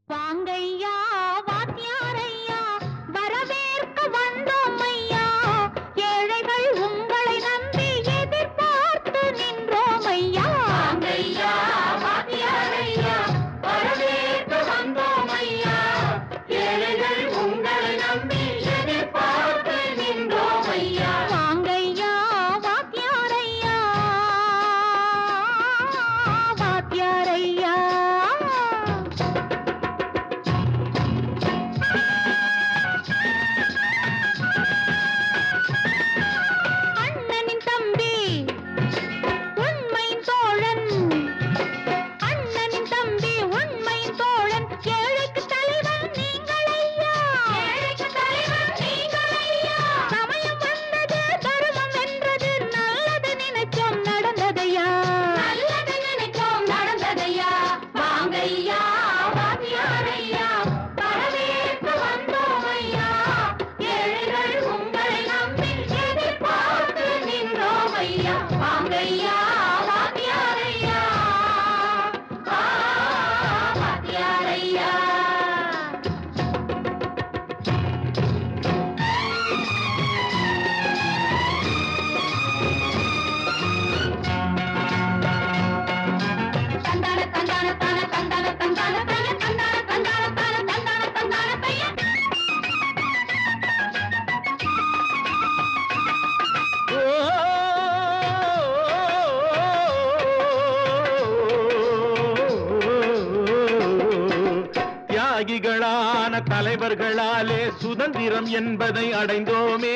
வாங்கையா வாத்தியாரையா வரவேற்க வந்தோம் ஐயா ஏழைகள் உங்களை நம்பி எதிர்பார்த்து நின்றோம் ஐயா வாங்கையா வாத்தியாரையா வரவேற்க வந்தோம் ஐயா ஏழைகள் உங்களை நம்பி எதிர்பார்த்து நின்றோம் ஐயா வாங்கையா வாத்தியாரையா வாத்தியாரையா தியாகிகளான தலைவர்களாலே சுதந்திரம் என்பதை அடைந்தோமே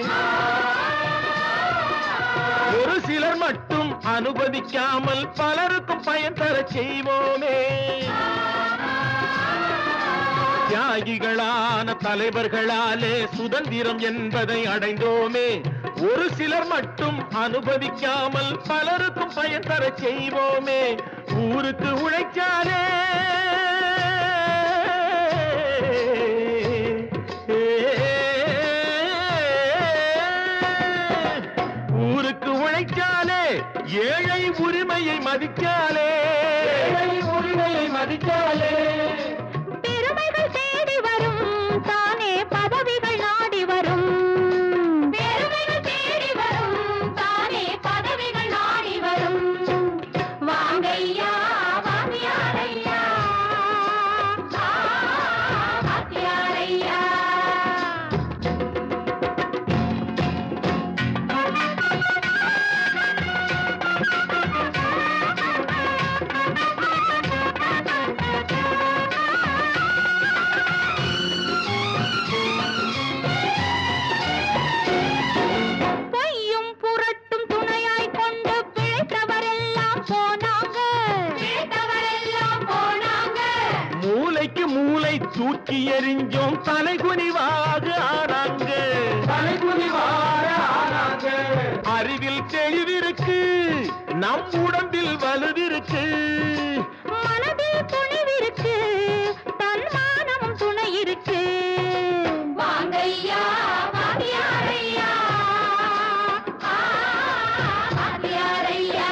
ஒரு சிலர் மட்டும் அனுமதிக்காமல் பலருக்கும் பயன் தர செய்வோமே தியாகிகளான தலைவர்களாலே சுதந்திரம் என்பதை அடைந்தோமே ஒரு சிலர் மட்டும் அனுமதிக்காமல் பலருக்கும் பயன் தர செய்வோமே ஊருக்கு உழைச்சாலே ஊருக்கு உழைச்சாலே ஏழை உரிமையை மதிச்சாலே பெருமைகள் தேடி வரும் தானே பதவிகள் நாடி வரும் பெருமைகள் தேடி வரும் தானே பதவிகள் நாடி வரும் வாங்கையா வாத்தியாரையா வாத்தியாரையா மூளை தூக்கி எறிஞ்சோம் தலைகுனிவாக ஆனாங்க அறிவில் தெளிவிருக்கு நம் உடம்பில் வலுவிருக்கு மனதில் துணிவிருக்கு தன்மானமும் துணை இருக்கு வாங்கையா வாத்தியாரையா வாத்தியாரையா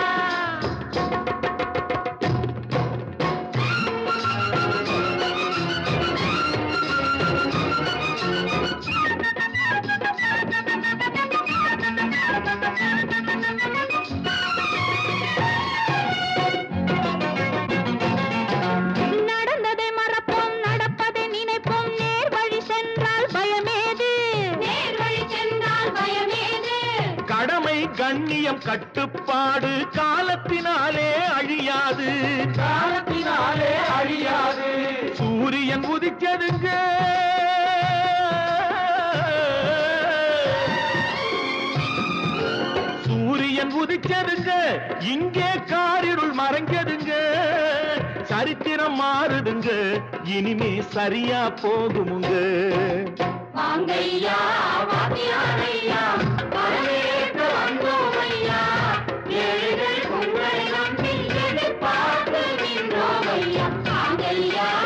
நடந்ததை மறப்போம் நடப்பதை நினைப்போம் நேர் வழி சென்றால் பயமேது கடமை கண்ணியம் கட்டுப்பாடு காலத்தினாலே அழியாது சூரியன் உதிச்சதுங்க உதிச்சதுங்க இங்கே காரிருள் மறைஞ்சதுங்க சரித்திரம் மாறுதுங்க இனிமே சரியா போகுமுங்க வாங்கையா வாத்தியாரையா வரவேற்க வந்தோம் ஐயா ஏழைகள் உங்களை நம்பி எதிர்பார்த்து நின்றோம் ஐயா வாங்கையா